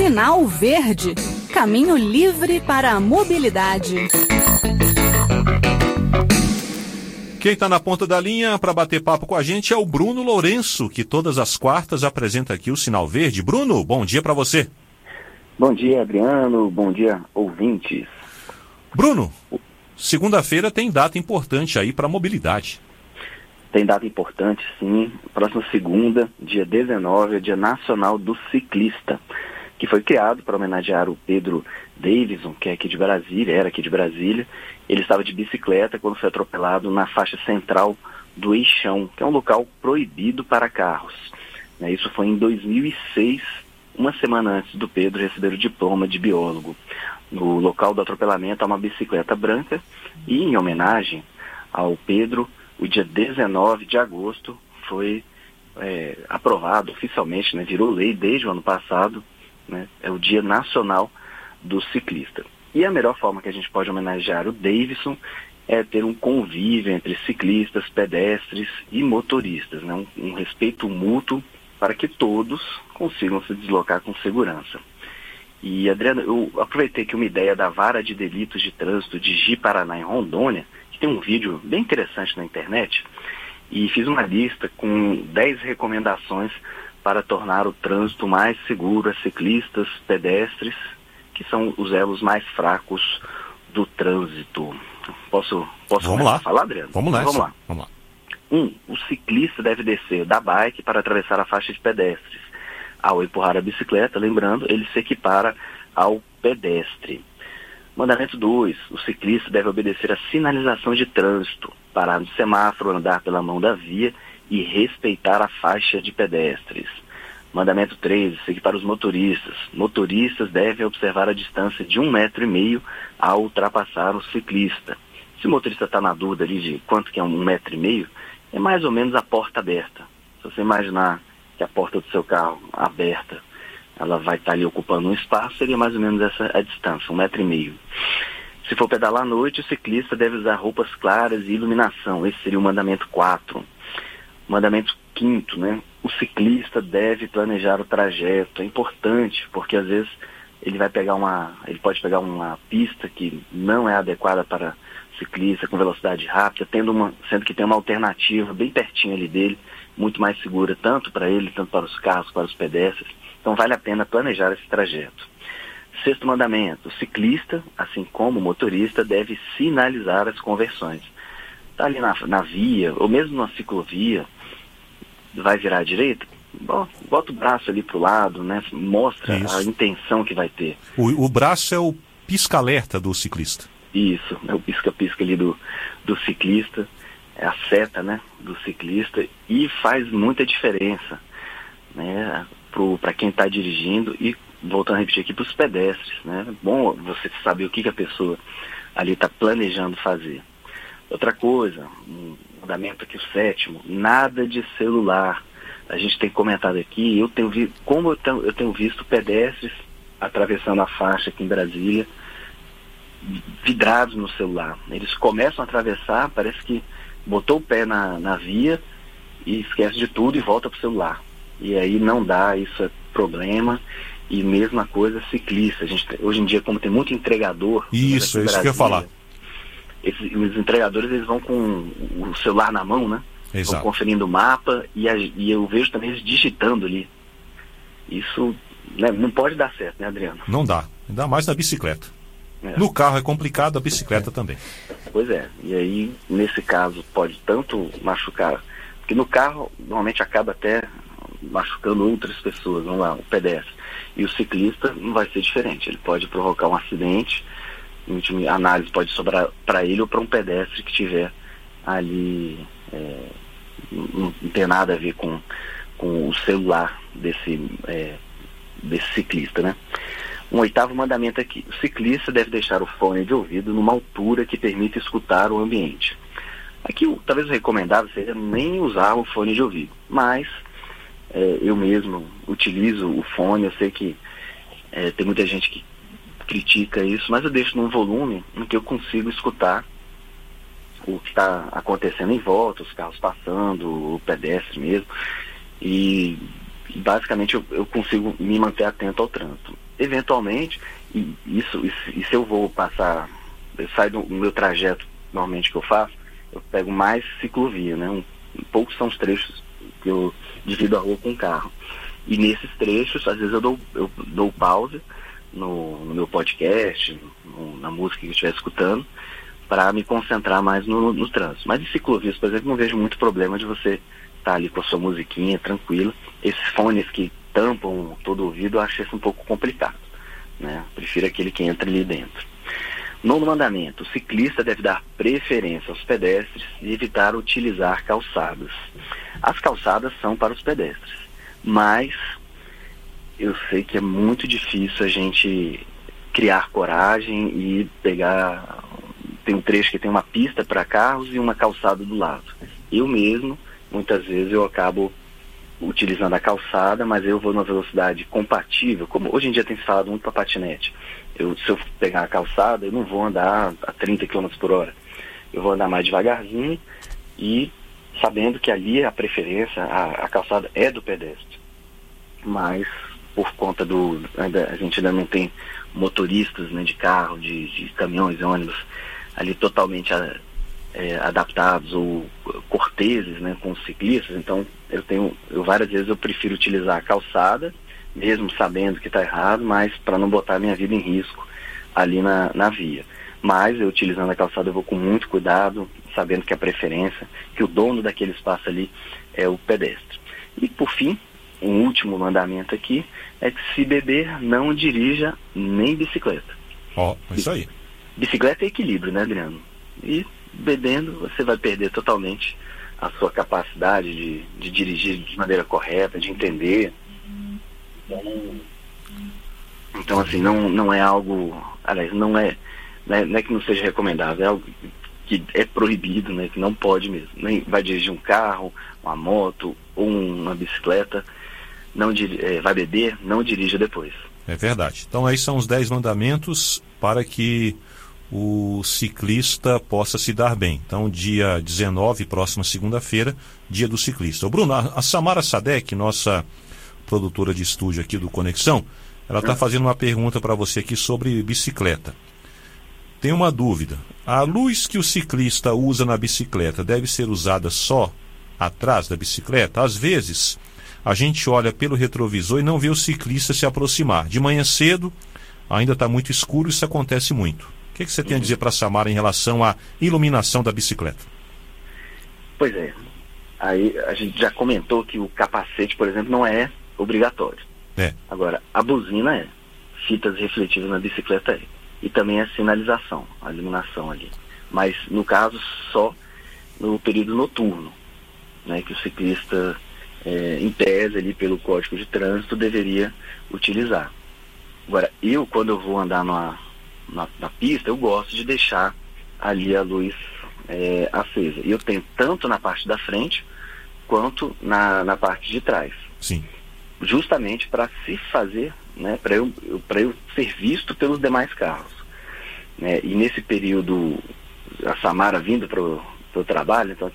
Sinal Verde, caminho livre para a mobilidade. Quem está na ponta da linha para bater papo com a gente é o Bruno Lourenço, que todas as quartas apresenta aqui o Sinal Verde. Bruno, bom dia para você. Bom dia, Adriano. Bom dia, ouvintes. Bruno, segunda-feira tem data importante aí para a mobilidade. Tem data importante, sim. Próxima segunda, dia 19, é o Dia Nacional do Ciclista, que foi criado para homenagear o Pedro Davison, que é aqui de Brasília, era aqui de Brasília. Ele estava de bicicleta quando foi atropelado na faixa central do Eixão, que é um local proibido para carros. Isso foi em 2006, uma semana antes do Pedro receber o diploma de biólogo. No local do atropelamento há uma bicicleta branca e, em homenagem ao Pedro, o dia 19 de agosto foi aprovado oficialmente, virou lei desde o ano passado, é o Dia Nacional do Ciclista. E a melhor forma que a gente pode homenagear o Davison é ter um convívio entre ciclistas, pedestres e motoristas, um respeito mútuo para que todos consigam se deslocar com segurança. E, Adriano, eu aproveitei aqui uma ideia da Vara de Delitos de Trânsito de Ji-Paraná, em Rondônia, que tem um vídeo bem interessante na internet, e fiz uma lista com 10 recomendações para tornar o trânsito mais seguro a ciclistas, pedestres, que são os elos mais fracos do trânsito. Posso Vamos lá. falar, Adriano? Vamos lá. 1. O ciclista deve descer da bike para atravessar a faixa de pedestres. Ao empurrar a bicicleta, lembrando, ele se equipara ao pedestre. Mandamento 2. O ciclista deve obedecer a sinalização de trânsito, parar no semáforo, andar pela mão da via e respeitar a faixa de pedestres. Mandamento 3. Seguir para os motoristas. Motoristas devem observar a distância de 1,5 m ao ultrapassar o ciclista. Se o motorista está na dúvida ali de quanto que é 1,5 m, é mais ou menos a porta aberta. Se você imaginar que a porta do seu carro aberta, ela vai estar ali ocupando um espaço, seria mais ou menos essa a distância, 1,5 m. Se for pedalar à noite, o ciclista deve usar roupas claras e iluminação. Esse seria o mandamento 4. Mandamento 5º, o ciclista deve planejar o trajeto. É importante, porque às vezes ele pode pegar uma pista que não é adequada para ciclista, com velocidade rápida, sendo que tem uma alternativa bem pertinho ali dele, muito mais segura, tanto para ele, tanto para os carros, para os pedestres. Então vale a pena planejar esse trajeto. 6º mandamento, o ciclista, assim como o motorista, deve sinalizar as conversões. Está ali na via, ou mesmo na ciclovia, vai virar à direita, bota o braço ali para o lado, mostra isso, a intenção que vai ter. O braço é o pisca-alerta do ciclista. Isso, é o pisca-pisca ali do ciclista, é a seta do ciclista, e faz muita diferença para quem está dirigindo e, voltando a repetir aqui, para os pedestres. É bom você saber o que a pessoa ali está planejando fazer. Outra coisa, um mandamento aqui, o 7º, nada de celular. A gente tem comentado aqui, eu tenho visto pedestres atravessando a faixa aqui em Brasília, vidrados no celular. Eles começam a atravessar, parece que botou o pé na via e esquece de tudo e volta para o celular. E aí não dá, isso é problema. E mesma coisa ciclista. Hoje em dia, como tem muito entregador... Isso, é isso que eu ia falar. Os entregadores, eles vão com o celular na mão, Exato. Vão conferindo o mapa e eu vejo também eles digitando ali. Isso não pode dar certo, Adriano? Não dá, ainda mais na bicicleta. No carro é complicado, a bicicleta também. Pois é, e aí nesse caso pode tanto machucar, porque no carro normalmente acaba até machucando outras pessoas, o pedestre. E o ciclista não vai ser diferente, ele pode provocar um acidente, a análise pode sobrar para ele ou para um pedestre que tiver ali, não tem nada a ver com o celular desse ciclista, Um 8º mandamento aqui, o ciclista deve deixar o fone de ouvido numa altura que permita escutar o ambiente. Aqui talvez o recomendável seria nem usar o fone de ouvido, mas eu mesmo utilizo o fone. Eu sei que tem muita gente que critica isso, mas eu deixo num volume em que eu consigo escutar o que está acontecendo em volta, os carros passando, o pedestre mesmo, e basicamente eu consigo me manter atento ao trânsito. Eventualmente, e se eu vou passar, eu saio do meu trajeto normalmente que eu faço, eu pego mais ciclovia, né? Poucos são os trechos que eu divido a rua com carro. E nesses trechos, às vezes eu dou pause no meu podcast, na música que eu estiver escutando, para me concentrar mais no trânsito. Mas em ciclovias, por exemplo, não vejo muito problema de você estar ali com a sua musiquinha, tranquila. Esses fones que tampam todo o ouvido, eu acho isso um pouco complicado, né? Prefiro aquele que entra ali dentro. Nono mandamento: o ciclista deve dar preferência aos pedestres e evitar utilizar calçadas. As calçadas são para os pedestres, mas eu sei que é muito difícil a gente criar coragem e pegar... Tem um trecho que tem uma pista para carros e uma calçada do lado. Eu mesmo, muitas vezes, eu acabo utilizando a calçada, mas eu vou numa velocidade compatível, como hoje em dia tem se falado muito para patinete. Se eu pegar a calçada, eu não vou andar a 30 km por hora. Eu vou andar mais devagarzinho e sabendo que ali a preferência, a calçada é do pedestre. Mas, por conta a gente ainda não tem motoristas, né, de carro, de caminhões e ônibus ali totalmente adaptados ou corteses, né, com os ciclistas. Então várias vezes eu prefiro utilizar a calçada, mesmo sabendo que está errado, mas para não botar a minha vida em risco ali na via. Mas eu utilizando a calçada eu vou com muito cuidado, sabendo que a preferência, que o dono daquele espaço ali é o pedestre. E por fim, um último mandamento aqui é que se beber, não dirija nem bicicleta. Isso aí. Bicicleta é equilíbrio, né, Adriano? E bebendo você vai perder totalmente a sua capacidade de dirigir de maneira correta, de entender. Então assim, não é algo, aliás, não é que não seja recomendável, é algo que é proibido, né, que não pode mesmo. Nem vai dirigir um carro, uma moto ou uma bicicleta, vai beber, não dirija depois. É verdade. Então aí são os 10 mandamentos para que o ciclista possa se dar bem. Então, dia 19, próxima segunda-feira, dia do ciclista. Bruno, a Samara Sadek, nossa produtora de estúdio aqui do Conexão, ela está fazendo uma pergunta para você aqui sobre bicicleta. Tem uma dúvida. A luz que o ciclista usa na bicicleta deve ser usada só atrás da bicicleta? Às vezes, a gente olha pelo retrovisor e não vê o ciclista se aproximar. De manhã cedo, ainda está muito escuro, isso acontece muito. O que você tem a dizer para a Samara em relação à iluminação da bicicleta? Pois é. Aí a gente já comentou que o capacete, por exemplo, não é obrigatório. Agora, a buzina é. Fitas refletivas na bicicleta é. E também a sinalização, a iluminação ali. Mas, no caso, só no período noturno, né, que o ciclista, em tese, ali pelo Código de Trânsito, deveria utilizar. Agora, quando eu vou andar na pista, eu gosto de deixar ali a luz acesa. E eu tenho tanto na parte da frente quanto na parte de trás. Sim. Justamente para se fazer, né, para eu ser visto pelos demais carros. Né? E nesse período, a Samara vindo para o trabalho, então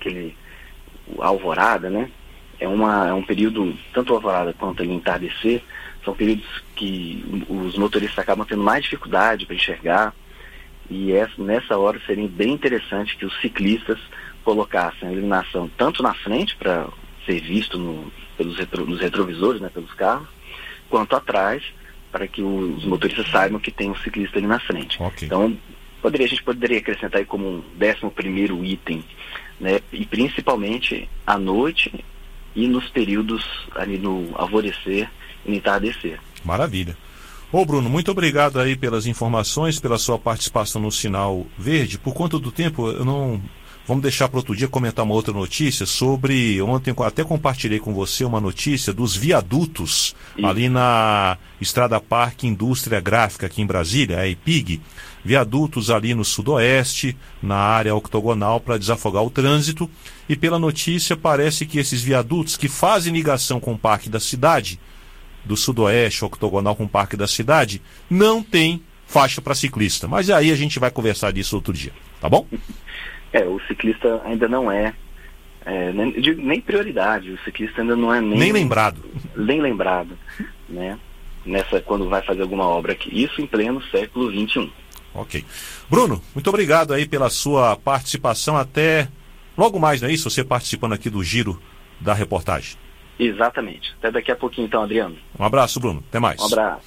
alvorada, né? É um período, tanto alvorada quanto ali entardecer, são períodos que os motoristas acabam tendo mais dificuldade para enxergar, e nessa hora seria bem interessante que os ciclistas colocassem a iluminação tanto na frente para ser visto nos retrovisores, né, pelos carros, quanto atrás, para que os motoristas saibam que tem um ciclista ali na frente. Okay. Então, a gente poderia acrescentar aí como um 11º item, né, e principalmente à noite e nos períodos ali no alvorecer e no entardecer. Maravilha. Bruno, muito obrigado aí pelas informações, pela sua participação no Sinal Verde. Por conta do tempo, vamos deixar para outro dia comentar uma outra notícia sobre... Ontem até compartilhei com você uma notícia dos viadutos ali na Estrada Parque Indústria Gráfica aqui em Brasília, a EPIG. Viadutos ali no sudoeste, na área octogonal, para desafogar o trânsito. E pela notícia, parece que esses viadutos que fazem ligação com o Parque da Cidade, do sudoeste octogonal com o Parque da Cidade, não tem faixa para ciclista. Mas aí a gente vai conversar disso outro dia, tá bom? O ciclista ainda não é nem prioridade. O ciclista ainda não é nem lembrado, né? Quando vai fazer alguma obra aqui. Isso em pleno século XXI. Ok. Bruno, muito obrigado aí pela sua participação. Até logo mais, não é isso? Você participando aqui do Giro da Reportagem. Exatamente. Até daqui a pouquinho, então, Adriano. Um abraço, Bruno. Até mais. Um abraço.